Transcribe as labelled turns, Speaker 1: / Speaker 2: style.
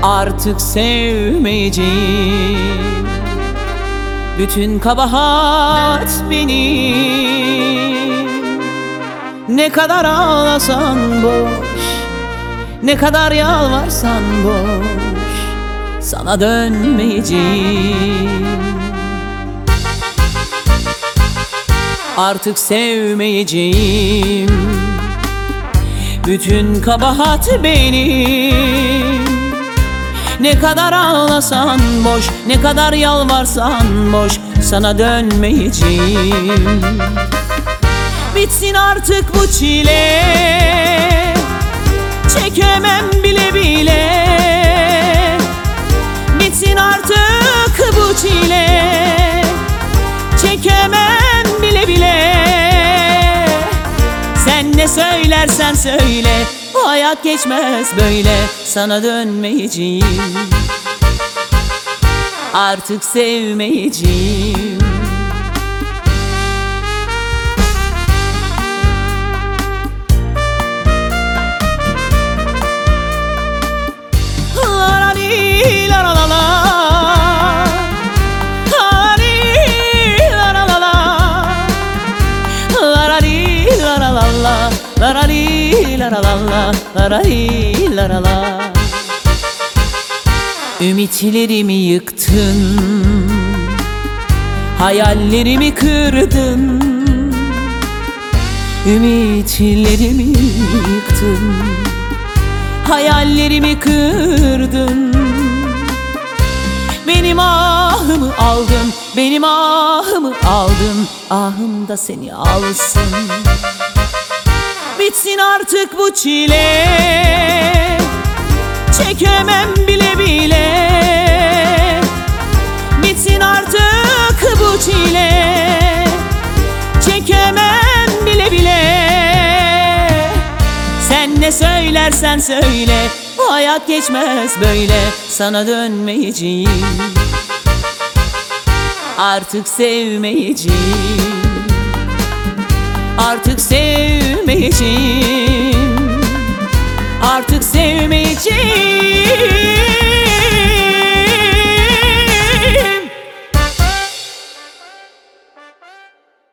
Speaker 1: Artık sevmeyeceğim. Bütün kabahat benim. Ne kadar ağlasan boş, ne kadar yalvarsan boş, sana dönmeyeceğim. Artık sevmeyeceğim. Bütün kabahat benim. Ne kadar ağlasan boş, ne kadar yalvarsan boş, sana dönmeyeceğim. Bitsin artık bu çile, çekemem bile bile. Bitsin artık bu çile, çekemem bile bile. Sen ne söylersen söyle, bu hayat geçmez böyle, sana dönmeyeceğim. Artık sevmeyeceğim. Ümitlerimi yıktın, hayallerimi kırdın. Ümitlerimi yıktın, hayallerimi kırdın. Benim ahımı aldın, benim ahımı aldın. Ahım da seni alsın. Bitsin artık bu çile, çekemem bile bile. Bitsin artık bu çile, çekemem bile bile. Sen ne söylersen söyle, bu hayat geçmez böyle, sana dönmeyeceğim. Artık sevmeyeceğim. Artık sevmeyeceğim. Artık sevmeyeceğim.